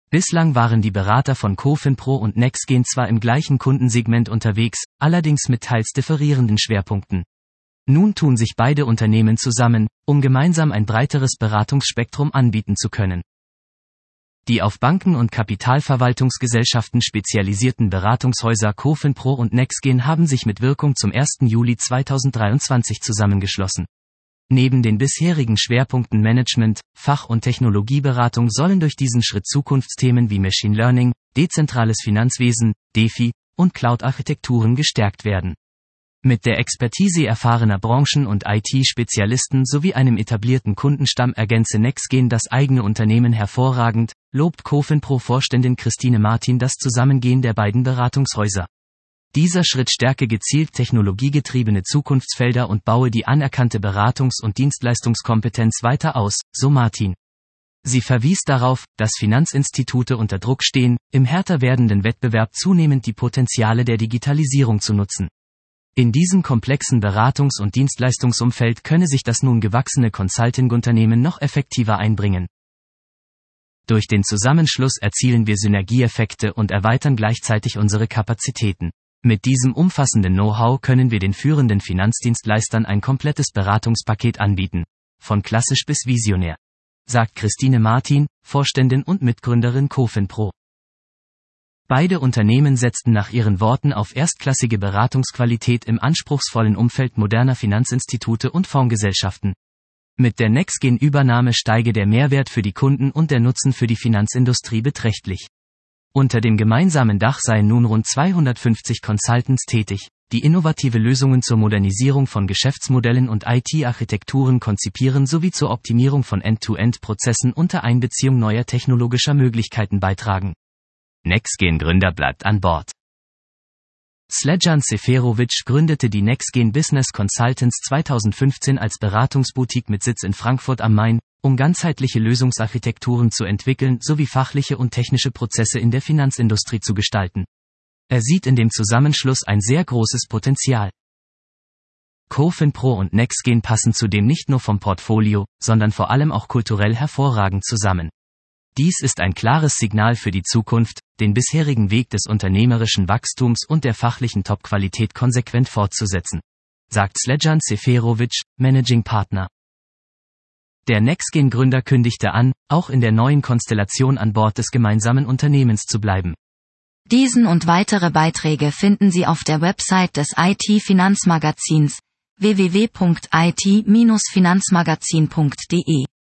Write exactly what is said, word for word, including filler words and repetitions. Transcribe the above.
Bislang waren die Berater von CoFinPro und NextGain zwar im gleichen Kundensegment unterwegs, allerdings mit teils differierenden Schwerpunkten. Nun tun sich beide Unternehmen zusammen, um gemeinsam ein breiteres Beratungsspektrum anbieten zu können. Die auf Banken und Kapitalverwaltungsgesellschaften spezialisierten Beratungshäuser CoFinPro und NextGain haben sich mit Wirkung zum ersten Juli zweitausenddreiundzwanzig zusammengeschlossen. Neben den bisherigen Schwerpunkten Management, Fach- und Technologieberatung sollen durch diesen Schritt Zukunftsthemen wie Machine Learning, dezentrales Finanzwesen, DeFi und Cloud-Architekturen gestärkt werden. Mit der Expertise erfahrener Branchen- und I T-Spezialisten sowie einem etablierten Kundenstamm ergänze NextGain das eigene Unternehmen hervorragend, lobt CoFinPro-Vorständin Christine Martin das Zusammengehen der beiden Beratungshäuser. Dieser Schritt stärke gezielt technologiegetriebene Zukunftsfelder und baue die anerkannte Beratungs- und Dienstleistungskompetenz weiter aus, so Martin. Sie verwies darauf, dass Finanzinstitute unter Druck stehen, im härter werdenden Wettbewerb zunehmend die Potenziale der Digitalisierung zu nutzen. In diesem komplexen Beratungs- und Dienstleistungsumfeld könne sich das nun gewachsene Consulting-Unternehmen noch effektiver einbringen. Durch den Zusammenschluss erzielen wir Synergieeffekte und erweitern gleichzeitig unsere Kapazitäten. Mit diesem umfassenden Know-how können wir den führenden Finanzdienstleistern ein komplettes Beratungspaket anbieten, von klassisch bis visionär, sagt Christine Martin, Vorständin und Mitgründerin CoFinPro. Beide Unternehmen setzten nach ihren Worten auf erstklassige Beratungsqualität im anspruchsvollen Umfeld moderner Finanzinstitute und Fondsgesellschaften. Mit der NextGain-Übernahme steige der Mehrwert für die Kunden und der Nutzen für die Finanzindustrie beträchtlich. Unter dem gemeinsamen Dach seien nun rund zweihundertfünfzig Consultants tätig, die innovative Lösungen zur Modernisierung von Geschäftsmodellen und I T-Architekturen konzipieren sowie zur Optimierung von End-to-End-Prozessen unter Einbeziehung neuer technologischer Möglichkeiten beitragen. NextGain-Gründer bleibt an Bord. Sledjan Seferovic gründete die NextGain Business Consultants zweitausendfünfzehn als Beratungsboutique mit Sitz in Frankfurt am Main, um ganzheitliche Lösungsarchitekturen zu entwickeln sowie fachliche und technische Prozesse in der Finanzindustrie zu gestalten. Er sieht in dem Zusammenschluss ein sehr großes Potenzial. CoFinPro und NextGain passen zudem nicht nur vom Portfolio, sondern vor allem auch kulturell hervorragend zusammen. Dies ist ein klares Signal für die Zukunft, den bisherigen Weg des unternehmerischen Wachstums und der fachlichen Top-Qualität konsequent fortzusetzen, sagt Sledjan Seferovic, Managing Partner. Der NextGain-Gründer kündigte an, auch in der neuen Konstellation an Bord des gemeinsamen Unternehmens zu bleiben. Diesen und weitere Beiträge finden Sie auf der Website des I T-Finanzmagazins w w w punkt i t Bindestrich finanzmagazin punkt d e.